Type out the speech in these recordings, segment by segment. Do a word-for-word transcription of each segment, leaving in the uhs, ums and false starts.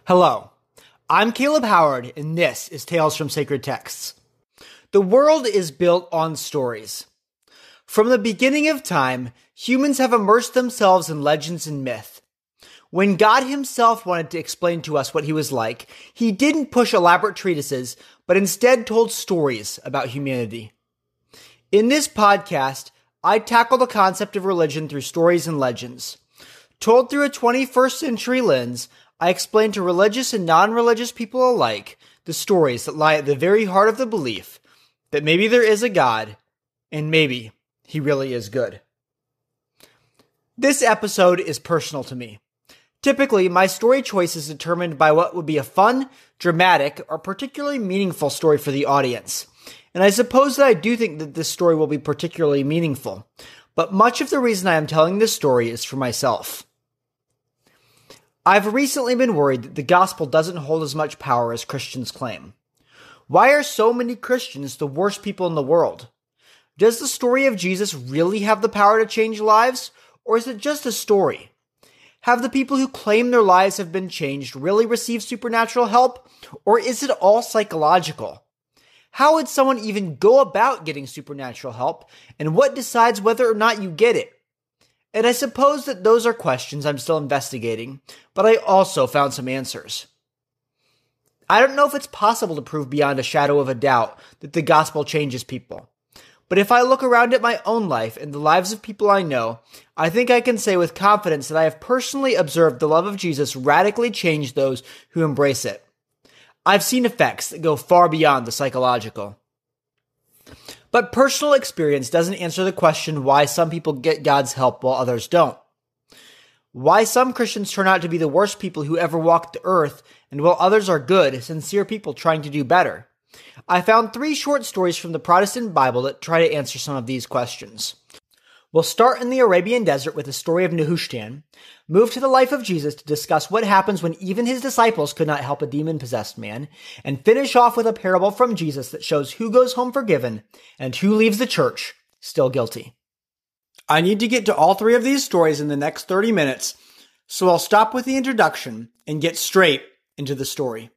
Hello, I'm Caleb Howard, and this is Tales from Sacred Texts. The world is built on stories. From the beginning of time, humans have immersed themselves in legends and myth. When God himself wanted to explain to us what he was like, he didn't push elaborate treatises, but instead told stories about humanity. In this podcast, I tackle the concept of religion through stories and legends. Told through a twenty-first century lens, I explain to religious and non-religious people alike the stories that lie at the very heart of the belief that maybe there is a God, and maybe he really is good. This episode is personal to me. Typically, my story choice is determined by what would be a fun, dramatic, or particularly meaningful story for the audience. And I suppose that I do think that this story will be particularly meaningful. But much of the reason I am telling this story is for myself. I've recently been worried that the gospel doesn't hold as much power as Christians claim. Why are so many Christians the worst people in the world? Does the story of Jesus really have the power to change lives, or is it just a story? Have the people who claim their lives have been changed really received supernatural help, or is it all psychological? How would someone even go about getting supernatural help, and what decides whether or not you get it? And I suppose that those are questions I'm still investigating, but I also found some answers. I don't know if it's possible to prove beyond a shadow of a doubt that the gospel changes people. But if I look around at my own life and the lives of people I know, I think I can say with confidence that I have personally observed the love of Jesus radically change those who embrace it. I've seen effects that go far beyond the psychological. But personal experience doesn't answer the question why some people get God's help while others don't. Why some Christians turn out to be the worst people who ever walked the earth, and while others are good, sincere people trying to do better. I found three short stories from the Protestant Bible that try to answer some of these questions. We'll start in the Arabian desert with the story of Nehushtan, move to the life of Jesus to discuss what happens when even his disciples could not help a demon-possessed man, and finish off with a parable from Jesus that shows who goes home forgiven and who leaves the church still guilty. I need to get to all three of these stories in the next thirty minutes, so I'll stop with the introduction and get straight into the story.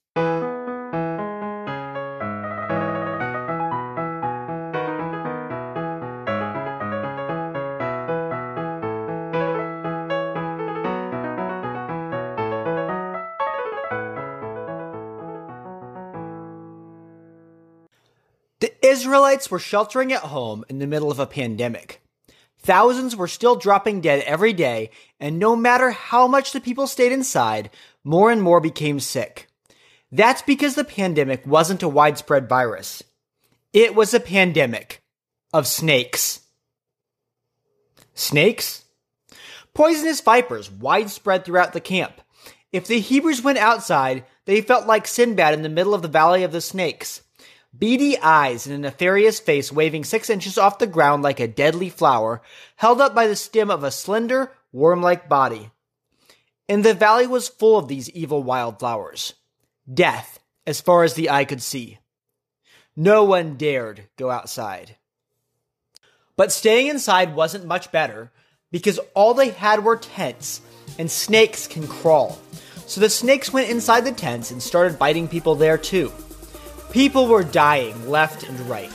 The Israelites were sheltering at home in the middle of a pandemic. Thousands were still dropping dead every day, and no matter how much the people stayed inside, more and more became sick. That's because the pandemic wasn't a widespread virus. It was a pandemic of snakes. Snakes? Poisonous vipers widespread throughout the camp. If the Hebrews went outside, they felt like Sinbad in the middle of the Valley of the Snakes. Beady eyes and a nefarious face waving six inches off the ground like a deadly flower, held up by the stem of a slender, worm-like body. And the valley was full of these evil wildflowers. Death, as far as the eye could see. No one dared go outside. But staying inside wasn't much better, because all they had were tents, and snakes can crawl. So the snakes went inside the tents and started biting people there too. People were dying left and right.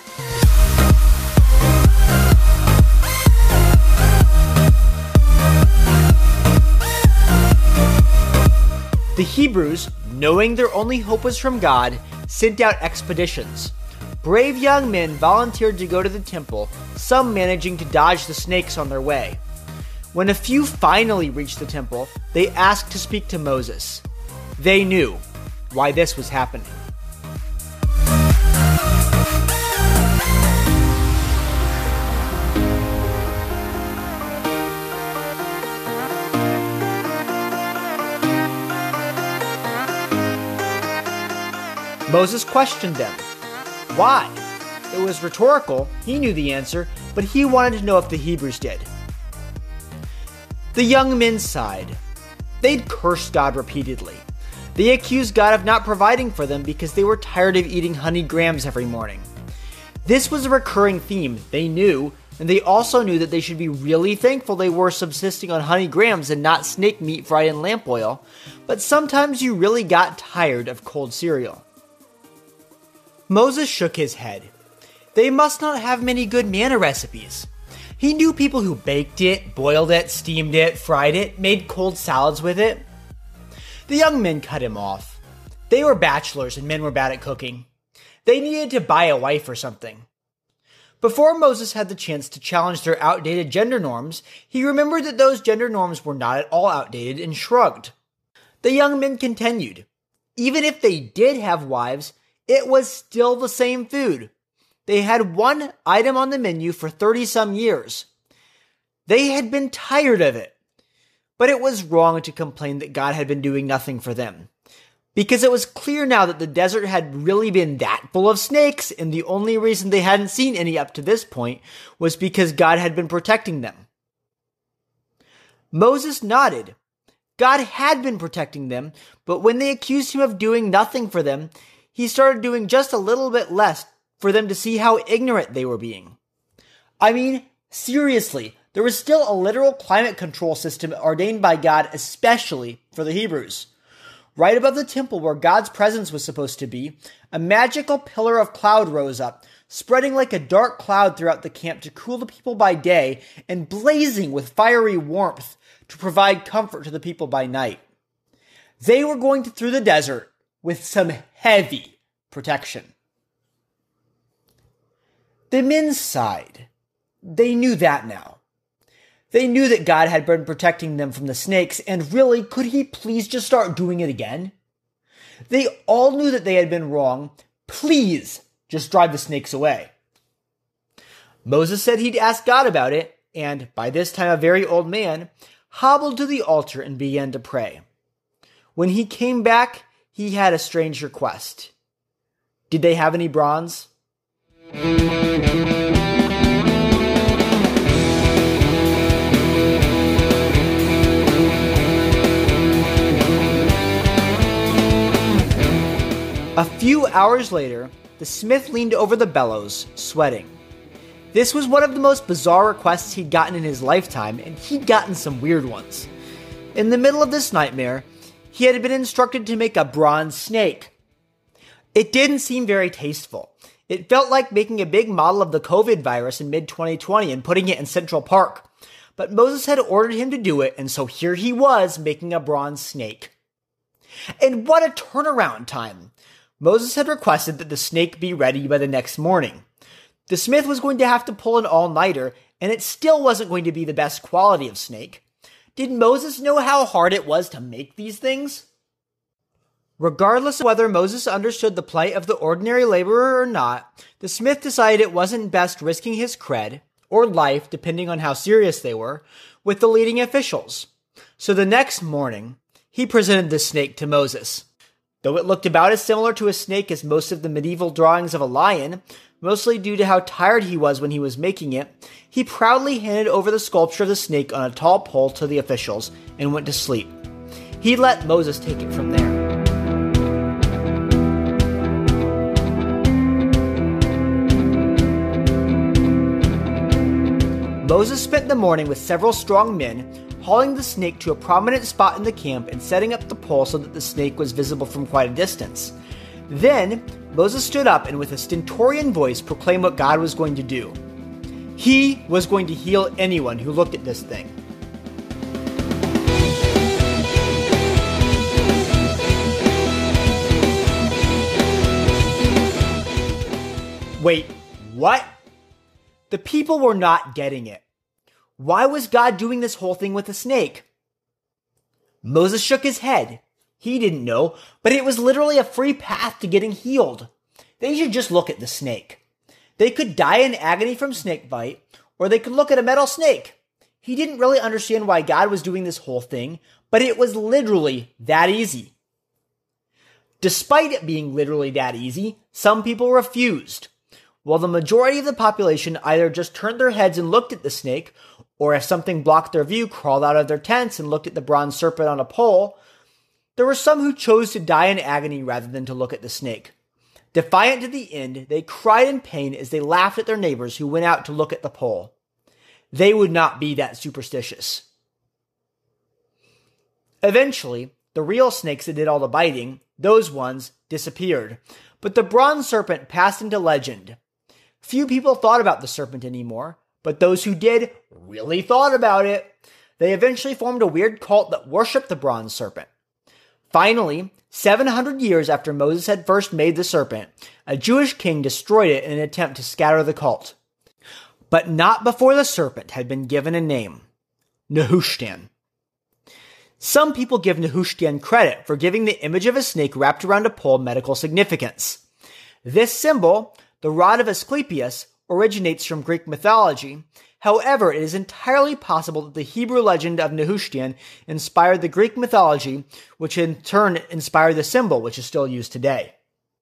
The Hebrews, knowing their only hope was from God, sent out expeditions. Brave young men volunteered to go to the temple, some managing to dodge the snakes on their way. When a few finally reached the temple, they asked to speak to Moses. They knew why this was happening. Moses questioned them. Why? It was rhetorical, he knew the answer, but he wanted to know if the Hebrews did. The young men sighed. They'd cursed God repeatedly. They accused God of not providing for them because they were tired of eating honeyed grams every morning. This was a recurring theme, they knew, and they also knew that they should be really thankful they were subsisting on honey grams and not snake meat fried in lamp oil, but sometimes you really got tired of cold cereal. Moses shook his head. They must not have many good manna recipes. He knew people who baked it, boiled it, steamed it, fried it, made cold salads with it. The young men cut him off. They were bachelors and men were bad at cooking. They needed to buy a wife or something. Before Moses had the chance to challenge their outdated gender norms, he remembered that those gender norms were not at all outdated and shrugged. The young men continued. Even if they did have wives, it was still the same food. They had one item on the menu for thirty-some years. They had been tired of it. But it was wrong to complain that God had been doing nothing for them, because it was clear now that the desert had really been that full of snakes, and the only reason they hadn't seen any up to this point was because God had been protecting them. Moses nodded. God had been protecting them, but when they accused him of doing nothing for them, he started doing just a little bit less for them to see how ignorant they were being. I mean, seriously, there was still a literal climate control system ordained by God especially for the Hebrews. Right above the temple where God's presence was supposed to be, a magical pillar of cloud rose up, spreading like a dark cloud throughout the camp to cool the people by day and blazing with fiery warmth to provide comfort to the people by night. They were going through the desert with some heavy protection. The men sighed. They knew that now. They knew that God had been protecting them from the snakes, and really, could he please just start doing it again? They all knew that they had been wrong. Please, just drive the snakes away. Moses said he'd ask God about it, and, by this time a very old man, hobbled to the altar and began to pray. When he came back, he had a strange request. Did they have any bronze? A few hours later, the smith leaned over the bellows, sweating. This was one of the most bizarre requests he'd gotten in his lifetime, and he'd gotten some weird ones. In the middle of this nightmare, he had been instructed to make a bronze snake. It didn't seem very tasteful. It felt like making a big model of the COVID virus in mid twenty twenty and putting it in Central Park. But Moses had ordered him to do it, and so here he was making a bronze snake. And what a turnaround time! Moses had requested that the snake be ready by the next morning. The smith was going to have to pull an all-nighter, and it still wasn't going to be the best quality of snake. Did Moses know how hard it was to make these things? Regardless of whether Moses understood the plight of the ordinary laborer or not, the smith decided it wasn't best risking his cred, or life, depending on how serious they were, with the leading officials. So the next morning, he presented the snake to Moses. Though it looked about as similar to a snake as most of the medieval drawings of a lion, mostly due to how tired he was when he was making it, he proudly handed over the sculpture of the snake on a tall pole to the officials and went to sleep. He let Moses take it from there. Moses spent the morning with several strong men, hauling the snake to a prominent spot in the camp and setting up the pole so that the snake was visible from quite a distance. Then, Moses stood up and with a stentorian voice proclaimed what God was going to do. He was going to heal anyone who looked at this thing. Wait, what? The people were not getting it. Why was God doing this whole thing with a snake? Moses shook his head. He didn't know, but it was literally a free path to getting healed. They should just look at the snake. They could die in agony from snake bite, or they could look at a metal snake. He didn't really understand why God was doing this whole thing, but it was literally that easy. Despite it being literally that easy, some people refused. While the majority of the population either just turned their heads and looked at the snake, or if something blocked their view, crawled out of their tents and looked at the bronze serpent on a pole, there were some who chose to die in agony rather than to look at the snake. Defiant to the end, they cried in pain as they laughed at their neighbors who went out to look at the pole. They would not be that superstitious. Eventually, the real snakes that did all the biting, those ones, disappeared, but the bronze serpent passed into legend. Few people thought about the serpent anymore, but those who did really thought about it. They eventually formed a weird cult that worshipped the bronze serpent. Finally, seven hundred years after Moses had first made the serpent, a Jewish king destroyed it in an attempt to scatter the cult. But not before the serpent had been given a name, Nehushtan. Some people give Nehushtan credit for giving the image of a snake wrapped around a pole medical significance. This symbol, the rod of Asclepius, originates from Greek mythology. However, it is entirely possible that the Hebrew legend of Nehushtan inspired the Greek mythology, which in turn inspired the symbol, which is still used today.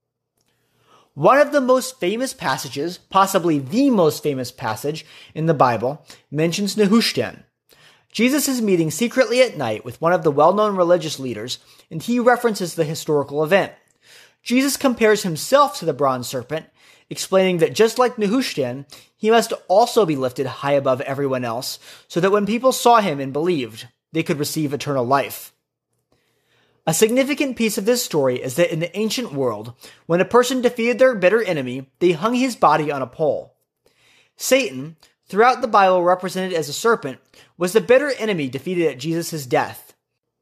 One of the most famous passages, possibly the most famous passage in the Bible, mentions Nehushtan. Jesus is meeting secretly at night with one of the well-known religious leaders, and he references the historical event. Jesus compares himself to the bronze serpent, explaining that just like Nehushtan, he must also be lifted high above everyone else, so that when people saw him and believed, they could receive eternal life. A significant piece of this story is that in the ancient world, when a person defeated their bitter enemy, they hung his body on a pole. Satan, throughout the Bible represented as a serpent, was the bitter enemy defeated at Jesus' death.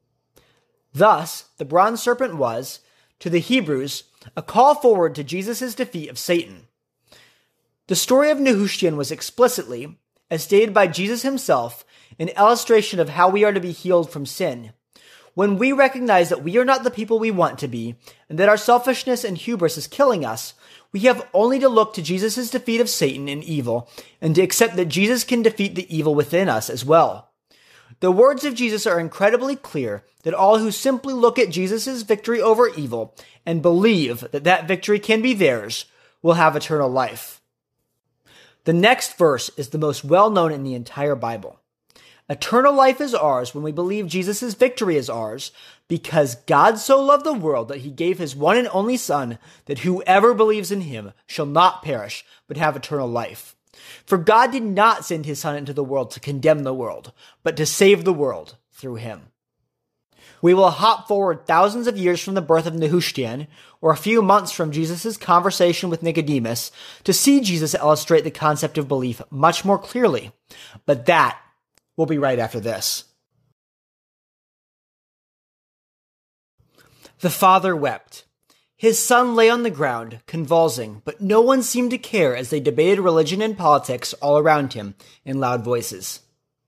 Thus, the bronze serpent was, to the Hebrews, a call forward to Jesus' defeat of Satan. The story of Nehushtan was explicitly, as stated by Jesus himself, an illustration of how we are to be healed from sin. When we recognize that we are not the people we want to be, and that our selfishness and hubris is killing us, we have only to look to Jesus' defeat of Satan and evil, and to accept that Jesus can defeat the evil within us as well. The words of Jesus are incredibly clear that all who simply look at Jesus' victory over evil and believe that that victory can be theirs will have eternal life. The next verse is the most well-known in the entire Bible. Eternal life is ours when we believe Jesus' victory is ours, because God so loved the world that he gave his one and only Son, that whoever believes in him shall not perish, but have eternal life. For God did not send his Son into the world to condemn the world, but to save the world through him. We will hop forward thousands of years from the birth of Nehushtan, or a few months from Jesus' conversation with Nicodemus, to see Jesus illustrate the concept of belief much more clearly. But that will be right after this. The father wept. His son lay on the ground, convulsing, but no one seemed to care as they debated religion and politics all around him in loud voices.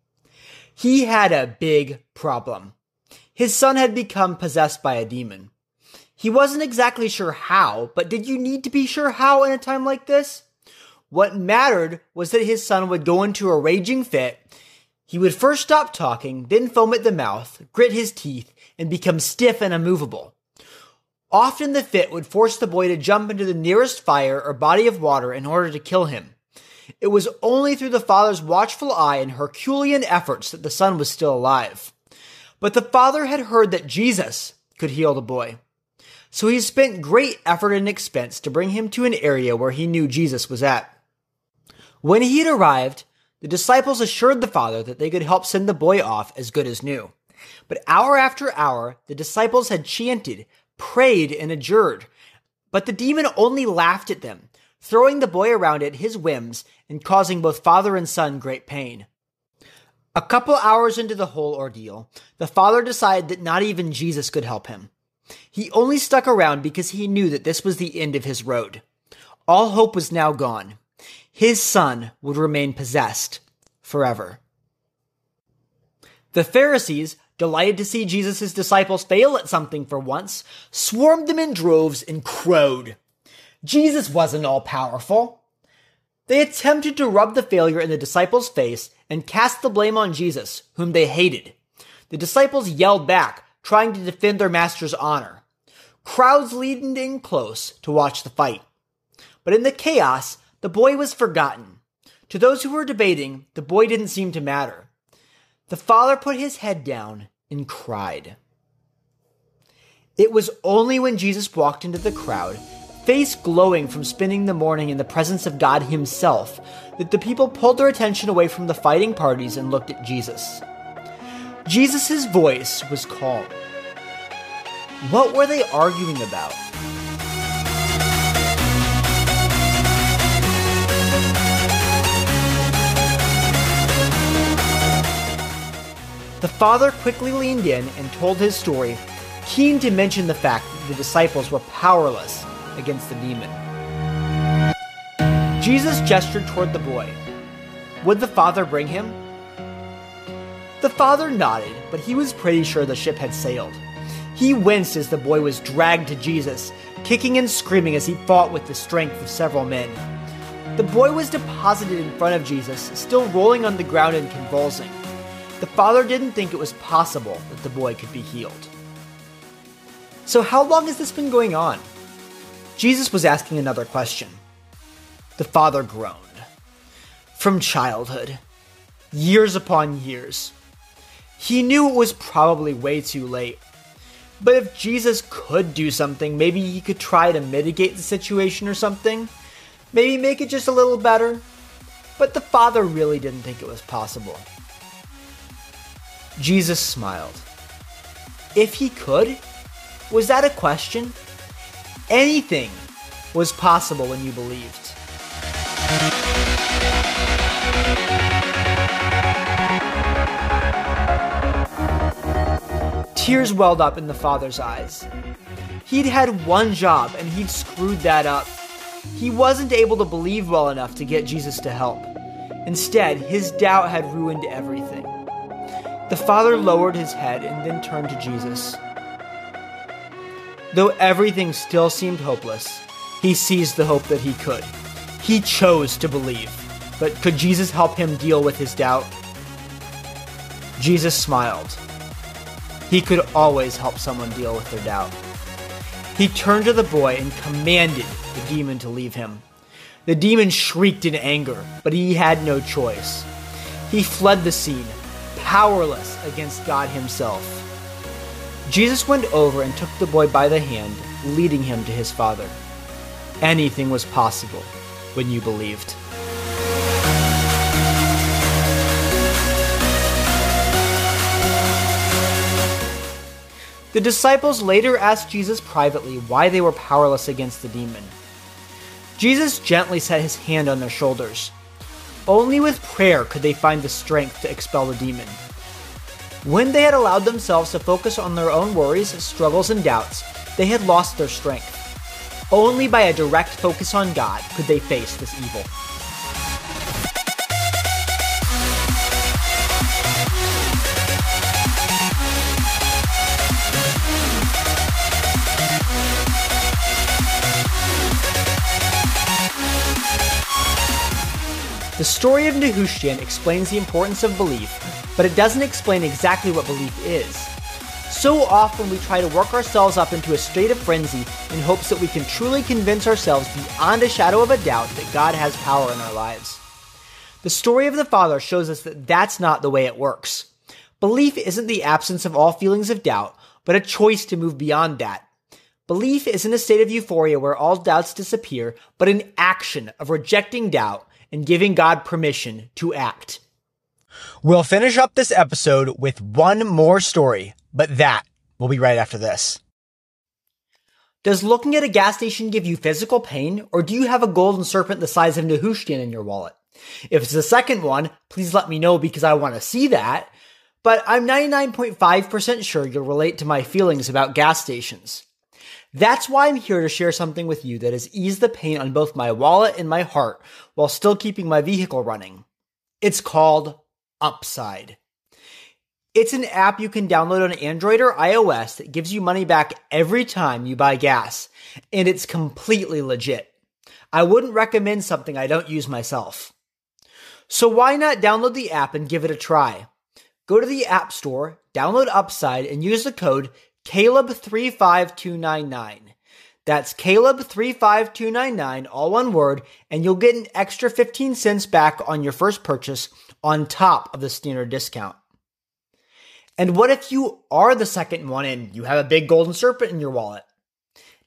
He had a big problem. His son had become possessed by a demon. He wasn't exactly sure how, but did you need to be sure how in a time like this? What mattered was that his son would go into a raging fit. He would first stop talking, then foam at the mouth, grit his teeth, and become stiff and immovable. Often the fit would force the boy to jump into the nearest fire or body of water in order to kill him. It was only through the father's watchful eye and Herculean efforts that the son was still alive. But the father had heard that Jesus could heal the boy. So he spent great effort and expense to bring him to an area where he knew Jesus was at. When he had arrived, the disciples assured the father that they could help send the boy off as good as new. But hour after hour, the disciples had chanted, prayed, and adjured. But the demon only laughed at them, throwing the boy around at his whims and causing both father and son great pain. A couple hours into the whole ordeal, the father decided that not even Jesus could help him. He only stuck around because he knew that this was the end of his road. All hope was now gone. His son would remain possessed forever. The Pharisees, delighted to see Jesus' disciples fail at something for once, swarmed them in droves and crowed. Jesus wasn't all-powerful. They attempted to rub the failure in the disciples' face and cast the blame on Jesus, whom they hated. The disciples yelled back, trying to defend their master's honor. Crowds leaned in close to watch the fight. But in the chaos, the boy was forgotten. To those who were debating, the boy didn't seem to matter. The father put his head down and cried. It was only when Jesus walked into the crowd, face glowing from spending the morning in the presence of God himself, that the people pulled their attention away from the fighting parties and looked at Jesus. Jesus' voice was calm. What were they arguing about? The father quickly leaned in and told his story, keen to mention the fact that the disciples were powerless against the demon. Jesus gestured toward the boy. Would the father bring him? The father nodded, but he was pretty sure the ship had sailed. He winced as the boy was dragged to Jesus, kicking and screaming as he fought with the strength of several men. The boy was deposited in front of Jesus, still rolling on the ground and convulsing. The father didn't think it was possible that the boy could be healed. So how long has this been going on? Jesus was asking another question. The father groaned. From childhood. Years upon years. He knew it was probably way too late. But if Jesus could do something, maybe he could try to mitigate the situation or something. Maybe make it just a little better. But the father really didn't think it was possible. Jesus smiled. If he could? Was that a question? Anything was possible when you believed. Tears welled up in the father's eyes. He'd had one job and he'd screwed that up. He wasn't able to believe well enough to get Jesus to help. Instead, his doubt had ruined everything. The father lowered his head and then turned to Jesus. Though everything still seemed hopeless, he seized the hope that he could. He chose to believe. But could Jesus help him deal with his doubt? Jesus smiled. He could always help someone deal with their doubt. He turned to the boy and commanded the demon to leave him. The demon shrieked in anger, but he had no choice. He fled the scene, powerless against God himself. Jesus went over and took the boy by the hand, leading him to his father. Anything was possible when you believed. The disciples later asked Jesus privately why they were powerless against the demon. Jesus gently set his hand on their shoulders. Only with prayer could they find the strength to expel the demon. When they had allowed themselves to focus on their own worries, struggles, and doubts, they had lost their strength. Only by a direct focus on God could they face this evil. The story of Nehushtan explains the importance of belief, but it doesn't explain exactly what belief is. So often we try to work ourselves up into a state of frenzy in hopes that we can truly convince ourselves beyond a shadow of a doubt that God has power in our lives. The story of the Father shows us that that's not the way it works. Belief isn't the absence of all feelings of doubt, but a choice to move beyond that. Belief isn't a state of euphoria where all doubts disappear, but an action of rejecting doubt and giving God permission to act. We'll finish up this episode with one more story, but that will be right after this. Does looking at a gas station give you physical pain, or do you have a golden serpent the size of Nehushtan in your wallet? If it's the second one, please let me know because I want to see that. But I'm ninety-nine point five percent sure you'll relate to my feelings about gas stations. That's why I'm here to share something with you that has eased the pain on both my wallet and my heart while still keeping my vehicle running. It's called Upside. It's an app you can download on Android or iOS that gives you money back every time you buy gas, and it's completely legit. I wouldn't recommend something I don't use myself. So why not download the app and give it a try? Go to the App Store, download Upside, and use the code Caleb three five two nine nine. That's Caleb three five two nine nine, all one word, and you'll get an extra fifteen cents back on your first purchase on top of the standard discount. And what if you are the second one and you have a big golden serpent in your wallet?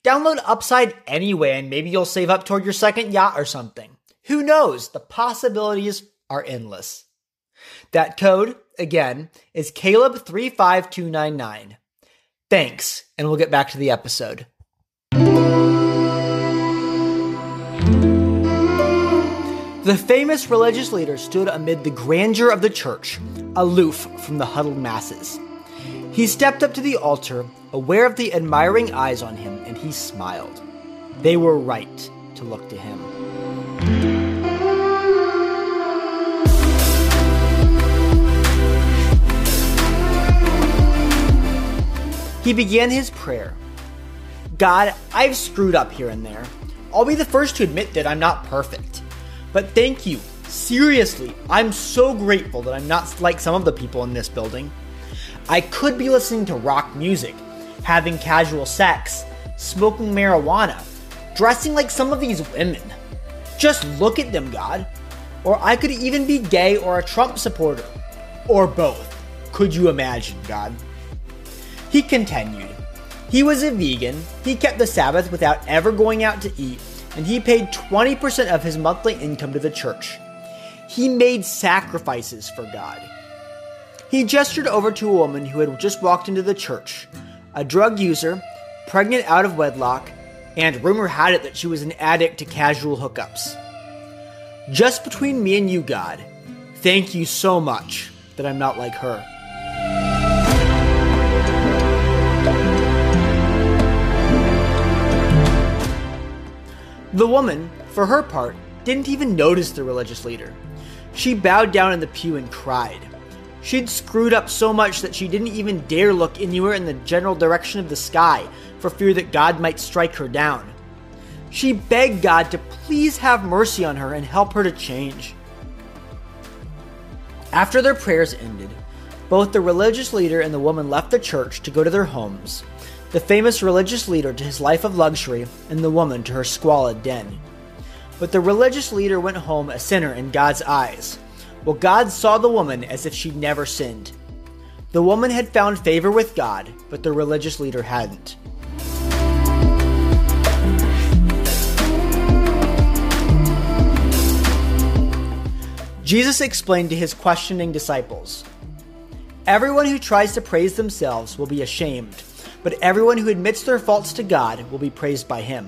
Download Upside anyway, and maybe you'll save up toward your second yacht or something. Who knows? The possibilities are endless. That code, again, is Caleb three five two nine nine. Thanks, and we'll get back to the episode. The famous religious leader stood amid the grandeur of the church, aloof from the huddled masses. He stepped up to the altar, aware of the admiring eyes on him, and he smiled. They were right to look to him. He began his prayer. God, I've screwed up here and there. I'll be the first to admit that I'm not perfect. But thank you. Seriously, I'm so grateful that I'm not like some of the people in this building. I could be listening to rock music, having casual sex, smoking marijuana, dressing like some of these women. Just look at them, God. Or I could even be gay or a Trump supporter. Or both. Could you imagine, God? He continued. He was a vegan, he kept the Sabbath without ever going out to eat, and he paid twenty percent of his monthly income to the church. He made sacrifices for God. He gestured over to a woman who had just walked into the church, a drug user, pregnant out of wedlock, and rumor had it that she was an addict to casual hookups. Just between me and you, God, thank you so much that I'm not like her. The woman, for her part, didn't even notice the religious leader. She bowed down in the pew and cried. She'd screwed up so much that she didn't even dare look anywhere in the general direction of the sky for fear that God might strike her down. She begged God to please have mercy on her and help her to change. After their prayers ended, both the religious leader and the woman left the church to go to their homes, the famous religious leader to his life of luxury and the woman to her squalid den. But the religious leader went home a sinner in God's eyes, while God saw the woman as if she'd never sinned. The woman had found favor with God, but the religious leader hadn't. Jesus explained to his questioning disciples, "Everyone who tries to praise themselves will be ashamed, but everyone who admits their faults to God will be praised by him."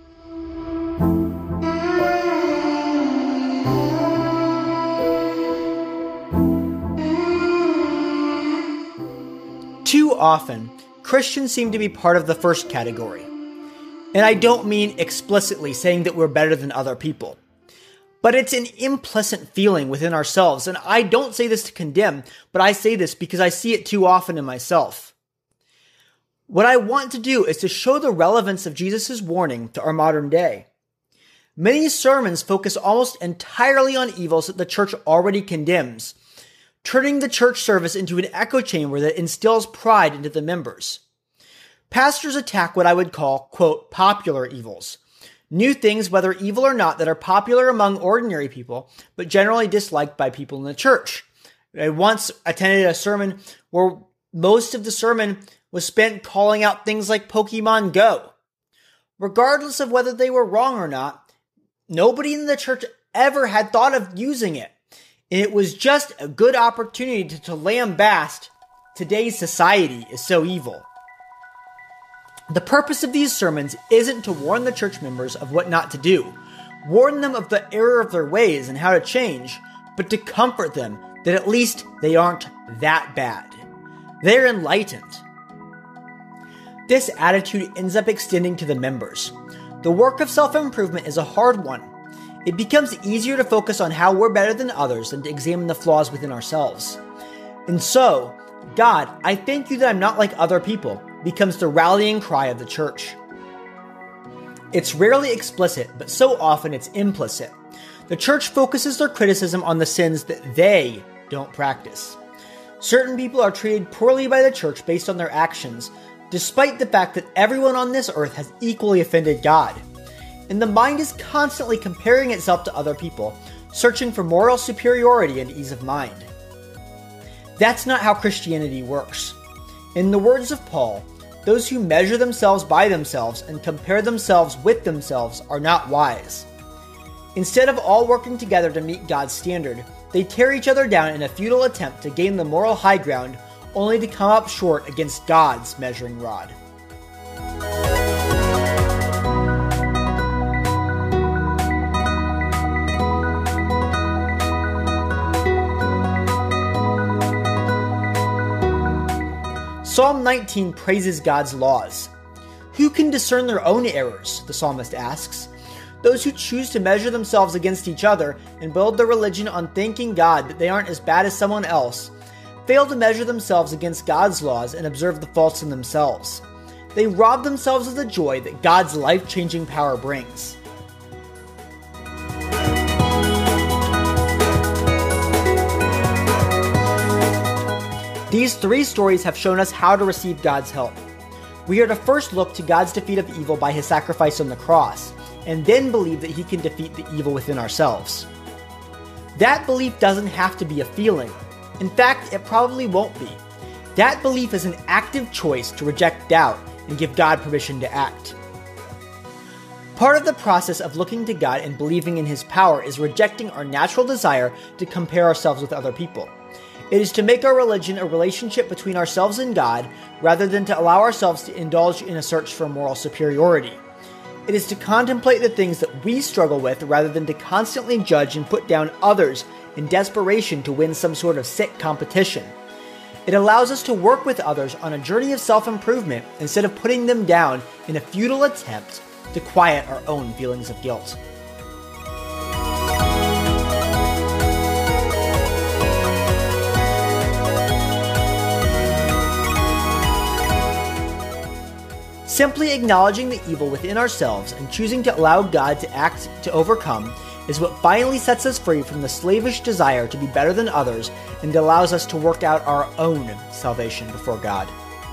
Too often, Christians seem to be part of the first category. And I don't mean explicitly saying that we're better than other people. But it's an implicit feeling within ourselves, and I don't say this to condemn, but I say this because I see it too often in myself. What I want to do is to show the relevance of Jesus' warning to our modern day. Many sermons focus almost entirely on evils that the church already condemns, turning the church service into an echo chamber that instills pride into the members. Pastors attack what I would call, quote, popular evils. New things, whether evil or not, that are popular among ordinary people, but generally disliked by people in the church. I once attended a sermon where most of the sermon was spent calling out things like Pokemon Go. Regardless of whether they were wrong or not, nobody in the church ever had thought of using it. And it was just a good opportunity to, to lambast today's society is so evil. The purpose of these sermons isn't to warn the church members of what not to do, warn them of the error of their ways and how to change, but to comfort them that at least they aren't that bad. They're enlightened. This attitude ends up extending to the members. The work of self-improvement is a hard one. It becomes easier to focus on how we're better than others than to examine the flaws within ourselves. And so, God, I thank you that I'm not like other people, becomes the rallying cry of the church. It's rarely explicit, but so often it's implicit. The church focuses their criticism on the sins that they don't practice. Certain people are treated poorly by the church based on their actions, despite the fact that everyone on this earth has equally offended God. And the mind is constantly comparing itself to other people, searching for moral superiority and ease of mind. That's not how Christianity works. In the words of Paul, Those who measure themselves by themselves and compare themselves with themselves are not wise. Instead of all working together to meet God's standard, they tear each other down in a futile attempt to gain the moral high ground, only to come up short against God's measuring rod. Psalm nineteen praises God's laws. Who can discern their own errors? The psalmist asks. Those who choose to measure themselves against each other and build their religion on thanking God that they aren't as bad as someone else, fail to measure themselves against God's laws and observe the faults in themselves. They rob themselves of the joy that God's life-changing power brings. These three stories have shown us how to receive God's help. We are to first look to God's defeat of evil by his sacrifice on the cross, and then believe that he can defeat the evil within ourselves. That belief doesn't have to be a feeling. In fact, it probably won't be. That belief is an active choice to reject doubt and give God permission to act. Part of the process of looking to God and believing in his power is rejecting our natural desire to compare ourselves with other people. It is to make our religion a relationship between ourselves and God, rather than to allow ourselves to indulge in a search for moral superiority. It is to contemplate the things that we struggle with, rather than to constantly judge and put down others in desperation to win some sort of sick competition. It allows us to work with others on a journey of self-improvement, instead of putting them down in a futile attempt to quiet our own feelings of guilt. Simply acknowledging the evil within ourselves and choosing to allow God to act to overcome is what finally sets us free from the slavish desire to be better than others, and allows us to work out our own salvation before God.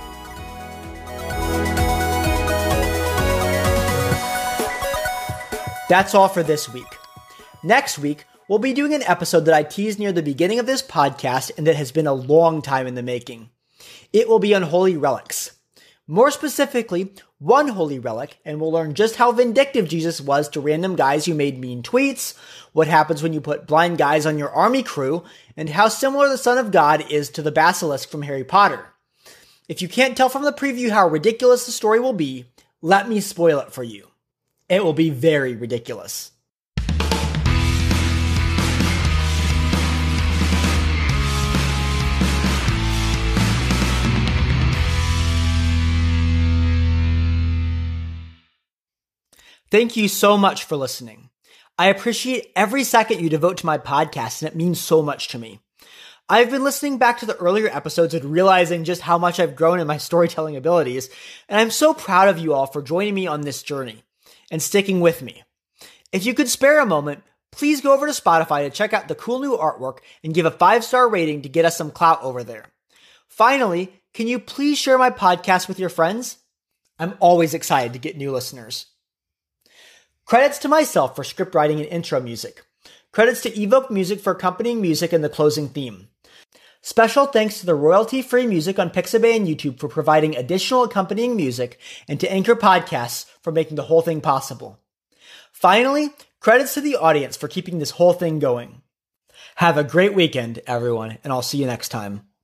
That's all for this week. Next week, we'll be doing an episode that I teased near the beginning of this podcast and that has been a long time in the making. It will be on holy relics. More specifically, one holy relic, and we'll learn just how vindictive Jesus was to random guys who made mean tweets, what happens when you put blind guys on your army crew, and how similar the Son of God is to the basilisk from Harry Potter. If you can't tell from the preview how ridiculous the story will be, let me spoil it for you. It will be very ridiculous. Thank you so much for listening. I appreciate every second you devote to my podcast, and it means so much to me. I've been listening back to the earlier episodes and realizing just how much I've grown in my storytelling abilities, and I'm so proud of you all for joining me on this journey and sticking with me. If you could spare a moment, please go over to Spotify to check out the cool new artwork and give a five-star rating to get us some clout over there. Finally, can you please share my podcast with your friends? I'm always excited to get new listeners. Credits to myself for script writing and intro music. Credits to Evoke Music for accompanying music and the closing theme. Special thanks to the royalty-free music on Pixabay and YouTube for providing additional accompanying music, and to Anchor Podcasts for making the whole thing possible. Finally, credits to the audience for keeping this whole thing going. Have a great weekend, everyone, and I'll see you next time.